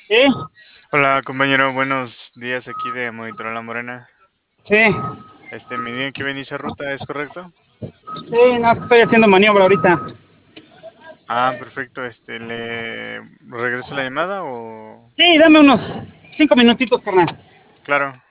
Sí, Hola compañero, buenos días aquí de Monitor La Morena. sí, Me dijeron que iba a iniciar ruta, ¿es correcto? sí, no, estoy haciendo maniobra ahorita. Ah, perfecto, ¿le regreso la llamada o...? Sí, dame unos 5 minutitos, carnal. Claro.